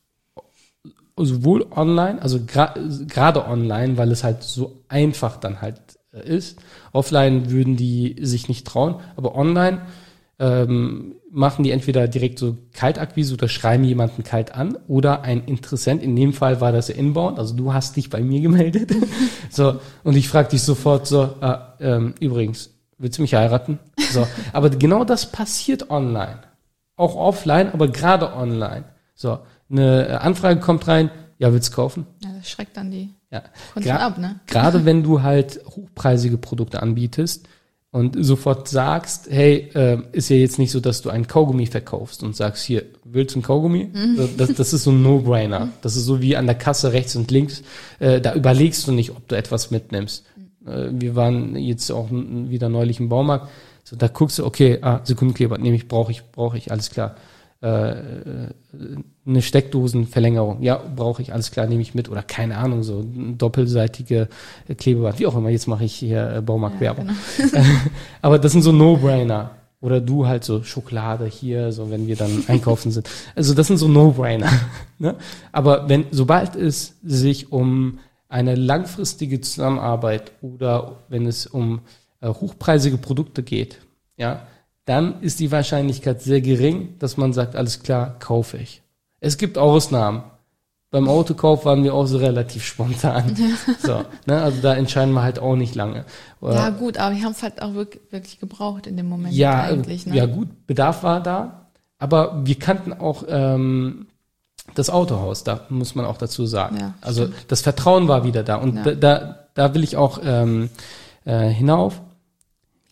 sowohl online, also gra- gerade online, weil es halt so einfach dann halt ist. Offline würden die sich nicht trauen, aber online ähm, machen die entweder direkt so Kaltakquise oder schreiben jemanden kalt an oder ein Interessent, in dem Fall war das Inbound, also du hast dich bei mir gemeldet. So, und ich frage dich sofort so, ah, ähm, übrigens, willst du mich heiraten? So, aber genau das passiert online. Auch offline, aber gerade online. So, eine Anfrage kommt rein, ja, willst du kaufen? Ja, das schreckt dann die ja. Kunden Gra- ab, ne? Gerade wenn du halt hochpreisige Produkte anbietest und sofort sagst, hey, äh, ist ja jetzt nicht so, dass du ein Kaugummi verkaufst und sagst, hier, willst du ein Kaugummi? Mhm. Das, das ist so ein No-Brainer. Das ist so wie an der Kasse rechts und links. Äh, da überlegst du nicht, ob du etwas mitnimmst. Mhm. Äh, wir waren jetzt auch n- wieder neulich im Baumarkt. So, da guckst du, okay, ah, Sekundenkleber, nehme ich, brauche ich, brauche ich, alles klar. Äh, eine Steckdosenverlängerung, ja, brauche ich, alles klar, nehme ich mit. Oder keine Ahnung, so ein doppelseitige Klebeband, wie auch immer, jetzt mache ich hier Baumarktwerbung. Ja, genau. Aber das sind so No-Brainer. Oder du halt so Schokolade hier, so wenn wir dann einkaufen sind. Also das sind so No-Brainer. Ne? Aber wenn, sobald es sich um eine langfristige Zusammenarbeit oder wenn es um äh, hochpreisige Produkte geht, ja, dann ist die Wahrscheinlichkeit sehr gering, dass man sagt, alles klar, kaufe ich. Es gibt Ausnahmen. Beim Autokauf waren wir auch so relativ spontan. So, ne, also da entscheiden wir halt auch nicht lange. Ja gut, aber wir haben es halt auch wirklich, wirklich gebraucht in dem Moment ja, eigentlich. Ne? Ja gut, Bedarf war da, aber wir kannten auch ähm, das Autohaus, da muss man auch dazu sagen. Ja, also stimmt. Das Vertrauen war wieder da und ja. da, da, da will ich auch ähm, äh, hinauf.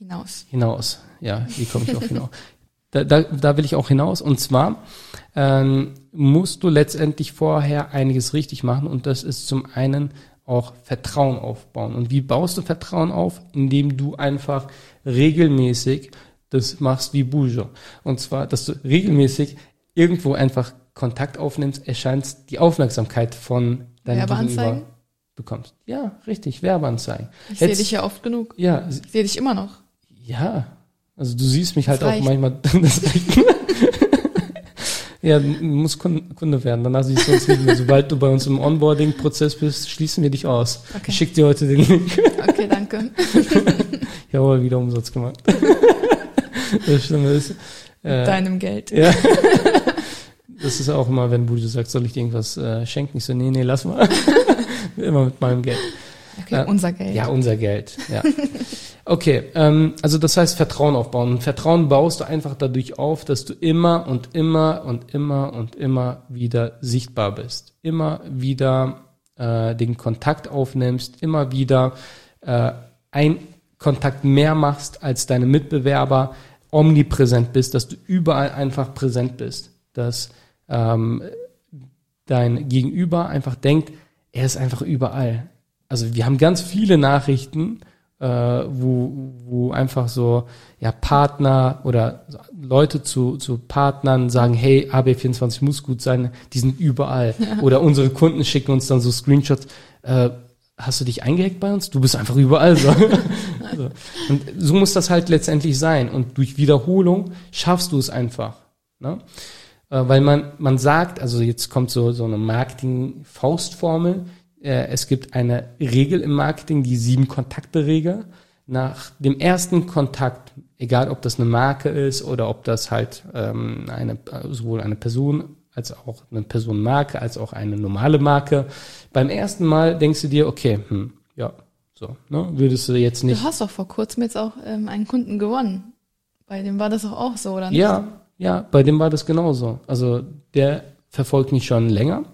Hinaus. Hinaus, ja, wie komme ich auch hinaus? Da, da, da will ich auch hinaus. Und zwar ähm, musst du letztendlich vorher einiges richtig machen. Und das ist zum einen auch Vertrauen aufbauen. Und wie baust du Vertrauen auf? Indem du einfach regelmäßig das machst wie Bujo. Und zwar, dass du regelmäßig irgendwo einfach Kontakt aufnimmst, erscheinst, die Aufmerksamkeit von deinem Gegenüber bekommst. Ja, richtig, Werbeanzeigen. Ich sehe dich ja oft genug. Ja. Ich sehe dich immer noch. Ja, also du siehst mich halt das auch reicht. manchmal. Das reicht. Ja, du musst Kunde werden, danach siehst du uns nicht mehr. Sobald du bei uns im Onboarding-Prozess bist, schließen wir dich aus. Okay. Ich schick dir heute den Link. Okay, danke. Jawohl, wieder Umsatz gemacht. Das Schlimme ist. Äh, Mit deinem Geld. Ja. Das ist auch immer, wenn Bujo sagt, soll ich dir irgendwas äh, schenken? Ich so, nee, nee, lass mal. Immer mit meinem Geld. Okay, äh, unser Geld. Ja, unser Geld, ja. Okay, ähm, also das heißt Vertrauen aufbauen. Und Vertrauen baust du einfach dadurch auf, dass du immer und immer und immer und immer wieder sichtbar bist. Immer wieder äh, den Kontakt aufnimmst, immer wieder äh, ein Kontakt mehr machst als deine Mitbewerber, omnipräsent bist, dass du überall einfach präsent bist. Dass ähm, dein Gegenüber einfach denkt, er ist einfach überall. Also wir haben ganz viele Nachrichten, äh, wo, wo einfach so ja Partner oder Leute zu, zu Partnern sagen, hey, A B vierundzwanzig muss gut sein, die sind überall. Ja. Oder unsere Kunden schicken uns dann so Screenshots, äh, hast du dich eingehackt bei uns? Du bist einfach überall. So. So. Und so muss das halt letztendlich sein. Und durch Wiederholung schaffst du es einfach. Ne? Äh, weil man, man sagt, also jetzt kommt so, so eine Marketing-Faustformel, es gibt eine Regel im Marketing, die Sieben-Kontakte-Regel. Nach dem ersten Kontakt, egal ob das eine Marke ist oder ob das halt ähm, eine sowohl eine Person als auch eine Personenmarke, als auch eine normale Marke. Beim ersten Mal denkst du dir, okay, hm, ja, so, ne, würdest du jetzt nicht... Du hast doch vor kurzem jetzt auch ähm, einen Kunden gewonnen. Bei dem war das doch auch so, oder nicht? Ja, ja, bei dem war das genauso. Also der verfolgt mich schon länger.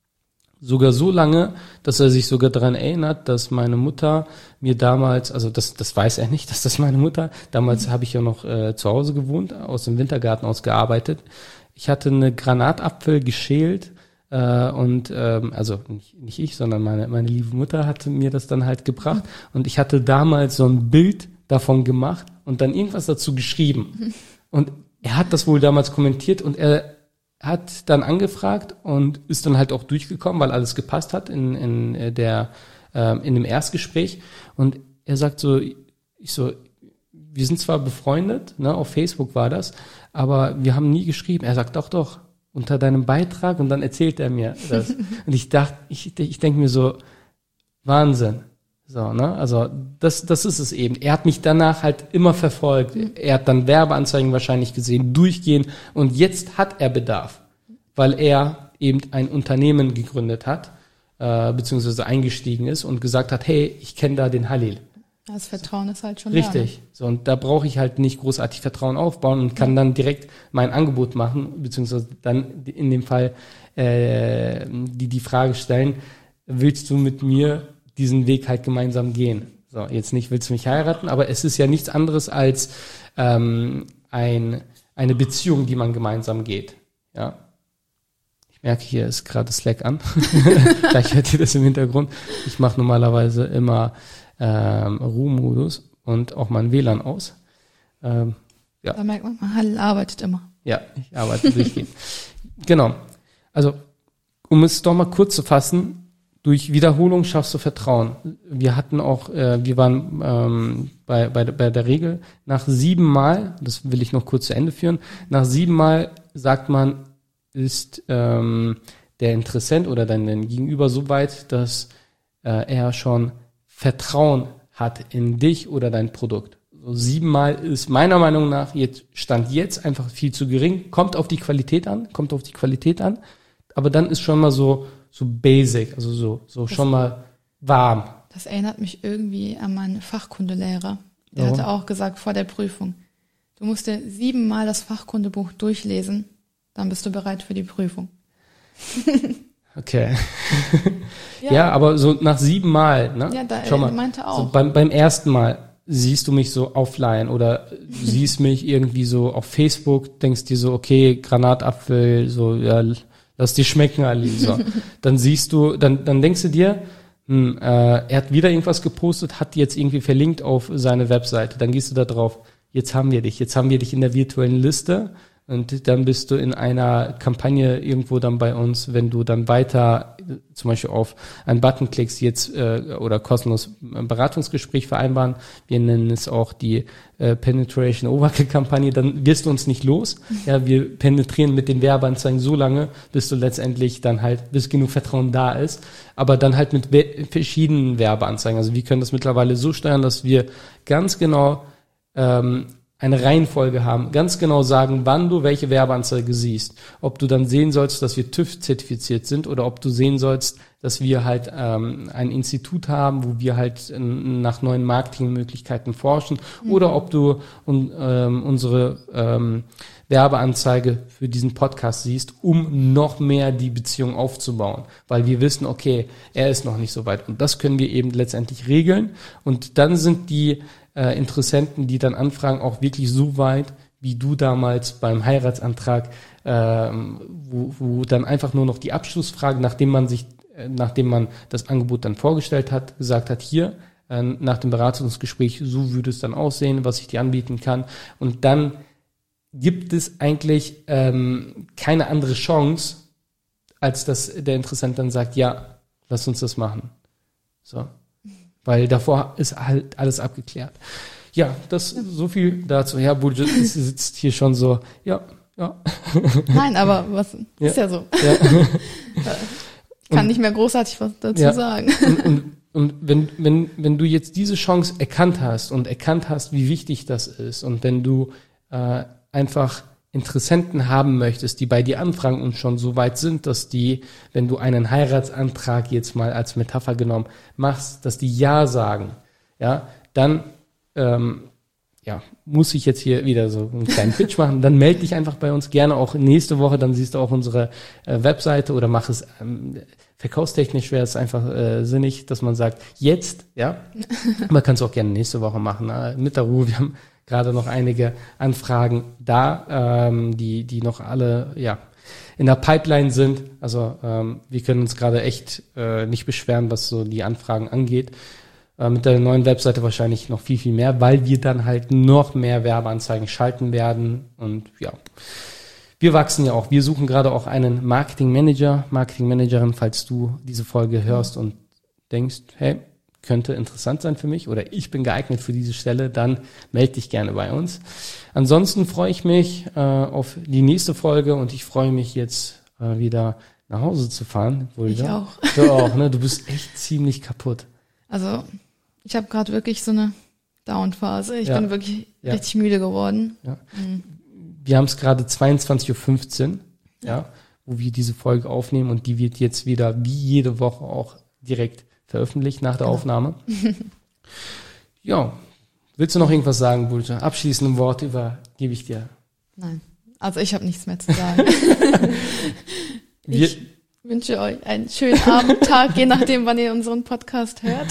Sogar so lange, dass er sich sogar daran erinnert, dass meine Mutter mir damals, also das das weiß er nicht, dass das meine Mutter, damals mhm. habe ich ja noch äh, zu Hause gewohnt, aus dem Wintergarten aus gearbeitet. Ich hatte eine Granatapfel geschält äh, und ähm, also nicht, nicht ich, sondern meine meine liebe Mutter hatte mir das dann halt gebracht mhm. und ich hatte damals so ein Bild davon gemacht und dann irgendwas dazu geschrieben. Mhm. Und er hat das wohl damals kommentiert und er hat dann angefragt und ist dann halt auch durchgekommen, weil alles gepasst hat in in der äh, in dem Erstgespräch. Und er sagt so, ich so, wir sind zwar befreundet, ne, auf Facebook war das, aber wir haben nie geschrieben. Er sagt, doch, doch, unter deinem Beitrag, und dann erzählt er mir das. Und ich dachte, ich ich denke mir so, Wahnsinn. So, ne, also das das ist es eben. Er hat mich danach halt immer verfolgt. Mhm. Er hat dann Werbeanzeigen wahrscheinlich gesehen, durchgehen, und jetzt hat er Bedarf, weil er eben ein Unternehmen gegründet hat, äh, beziehungsweise eingestiegen ist und gesagt hat, hey, ich kenne da den Halil. Das Vertrauen ist halt schon richtig. Da, ne? So, und da brauche ich halt nicht großartig Vertrauen aufbauen und kann dann direkt mein Angebot machen, beziehungsweise dann in dem Fall äh, die die Frage stellen, willst du mit mir diesen Weg halt gemeinsam gehen? So, jetzt nicht, willst du mich heiraten, aber es ist ja nichts anderes als ähm, ein eine Beziehung, die man gemeinsam geht. Ja. Ich merke, hier ist gerade Slack an. Gleich hört ihr das im Hintergrund. Ich mache normalerweise immer ähm, Ruhemodus und auch mein W L A N aus. Ähm, ja. Da merkt man, Halil arbeitet immer. Ja, ich arbeite durchgehend. Genau. Also, um es doch mal kurz zu fassen, durch Wiederholung schaffst du Vertrauen. Wir hatten auch, äh, wir waren ähm, bei, bei, bei der Regel, nach sieben Mal, das will ich noch kurz zu Ende führen, nach sieben Mal sagt man, ist ähm, der Interessent oder dein Gegenüber so weit, dass äh, er schon Vertrauen hat in dich oder dein Produkt. So siebenmal ist meiner Meinung nach jetzt Stand jetzt einfach viel zu gering. Kommt auf die Qualität an, kommt auf die Qualität an, aber dann ist schon mal so so basic, also so so das schon mal warm. Das erinnert mich irgendwie an meinen Fachkundelehrer. Der oh. hatte auch gesagt vor der Prüfung, du musst dir siebenmal das Fachkundebuch durchlesen, dann bist du bereit für die Prüfung. Okay. ja. ja, aber so nach sieben Mal, ne? Ja, da Schau mal, meinte auch. So beim, beim ersten Mal siehst du mich so offline oder du siehst mich irgendwie so auf Facebook, denkst dir so, okay, Granatapfel, so, ja, lass dir schmecken, Ali, so. Dann siehst du, dann, dann denkst du dir, hm, äh, er hat wieder irgendwas gepostet, hat jetzt irgendwie verlinkt auf seine Webseite, dann gehst du da drauf, jetzt haben wir dich, jetzt haben wir dich in der virtuellen Liste. Und dann bist du in einer Kampagne irgendwo dann bei uns, wenn du dann weiter zum Beispiel auf einen Button klickst, jetzt äh, oder kostenlos ein Beratungsgespräch vereinbaren, wir nennen es auch die äh, Penetration Overkill-Kampagne, dann wirst du uns nicht los. Ja, wir penetrieren mit den Werbeanzeigen so lange, bis du letztendlich dann halt, bis genug Vertrauen da ist, aber dann halt mit we- verschiedenen Werbeanzeigen. Also wir können das mittlerweile so steuern, dass wir ganz genau ähm, eine Reihenfolge haben, ganz genau sagen, wann du welche Werbeanzeige siehst. Ob du dann sehen sollst, dass wir TÜV zertifiziert sind oder ob du sehen sollst, dass wir halt ähm, ein Institut haben, wo wir halt äh, nach neuen Marketingmöglichkeiten forschen, mhm. oder ob du un, ähm, unsere ähm, Werbeanzeige für diesen Podcast siehst, um noch mehr die Beziehung aufzubauen. Weil wir wissen, okay, er ist noch nicht so weit. Und das können wir eben letztendlich regeln. Und dann sind die Äh, Interessenten, die dann anfragen, auch wirklich so weit, wie du damals beim Heiratsantrag, ähm, wo, wo dann einfach nur noch die Abschlussfrage, nachdem man sich, äh, nachdem man das Angebot dann vorgestellt hat, gesagt hat, hier, äh, nach dem Beratungsgespräch, so würde es dann aussehen, was ich dir anbieten kann. Und dann gibt es eigentlich ähm, keine andere Chance, als dass der Interessent dann sagt, ja, lass uns das machen. So. Weil davor ist halt alles abgeklärt. Ja, das so viel dazu. Ja, Budget sitzt hier schon so, ja, ja. Nein, aber was ja. ist ja so. Ja. Kann und, nicht mehr großartig was dazu ja. sagen. Und, und, und wenn, wenn, wenn du jetzt diese Chance erkannt hast und erkannt hast, wie wichtig das ist, und wenn du äh, einfach Interessenten haben möchtest, die bei dir anfragen und schon so weit sind, dass die, wenn du einen Heiratsantrag jetzt mal als Metapher genommen machst, dass die Ja sagen, ja, dann ähm, ja, muss ich jetzt hier wieder so einen kleinen Pitch machen, dann melde dich einfach bei uns, gerne auch nächste Woche, dann siehst du auch unsere äh, Webseite oder mach es ähm, verkaufstechnisch wäre es einfach äh, sinnig, dass man sagt, jetzt, ja, man kann es auch gerne nächste Woche machen, äh, mit der Ruhe, wir haben gerade noch einige Anfragen da, ähm, die die noch alle ja in der Pipeline sind. Also ähm, wir können uns gerade echt äh, nicht beschweren, was so die Anfragen angeht. Äh, mit der neuen Webseite wahrscheinlich noch viel, viel mehr, weil wir dann halt noch mehr Werbeanzeigen schalten werden. Und ja, wir wachsen ja auch. Wir suchen gerade auch einen Marketing Manager, Marketing Managerin, falls du diese Folge hörst und denkst, hey, könnte interessant sein für mich oder ich bin geeignet für diese Stelle, dann melde dich gerne bei uns. Ansonsten freue ich mich äh, auf die nächste Folge und ich freue mich jetzt äh, wieder nach Hause zu fahren. Ich ja? auch. Du auch, ne? Du bist echt ziemlich kaputt. Also ich habe gerade wirklich so eine Down-Phase. Ich ja. bin wirklich ja. richtig müde geworden. Ja. Mhm. Wir haben es gerade zweiundzwanzig Uhr fünfzehn, ja. ja, wo wir diese Folge aufnehmen und die wird jetzt wieder wie jede Woche auch direkt veröffentlicht nach der genau. Aufnahme. Ja, willst du noch irgendwas sagen, Bulja? Abschließende Worte übergebe ich dir. Nein, also ich habe nichts mehr zu sagen. Ich wünsche euch einen schönen Abend, Tag, je nachdem, wann ihr unseren Podcast hört.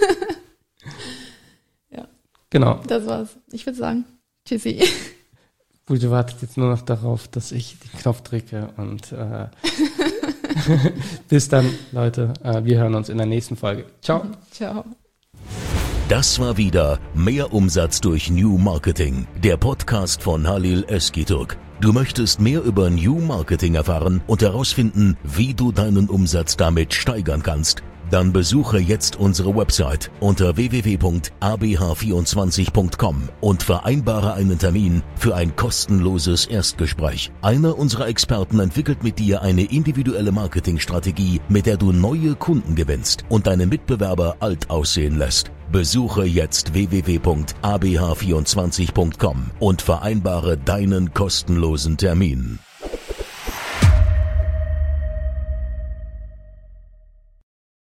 Ja, genau. Das war's. Ich würde sagen, tschüssi. Bulja wartet jetzt nur noch darauf, dass ich den Knopf drücke und äh, bis dann, Leute. Äh, wir hören uns in der nächsten Folge. Ciao. Ciao. Das war wieder Mehr Umsatz durch New Marketing, der Podcast von Halil Özgürtürk. Du möchtest mehr über New Marketing erfahren und herausfinden, wie du deinen Umsatz damit steigern kannst? Dann besuche jetzt unsere Website unter w w w punkt a b h vierundzwanzig punkt com und vereinbare einen Termin für ein kostenloses Erstgespräch. Einer unserer Experten entwickelt mit dir eine individuelle Marketingstrategie, mit der du neue Kunden gewinnst und deine Mitbewerber alt aussehen lässt. Besuche jetzt w w w punkt a b h vierundzwanzig punkt com und vereinbare deinen kostenlosen Termin.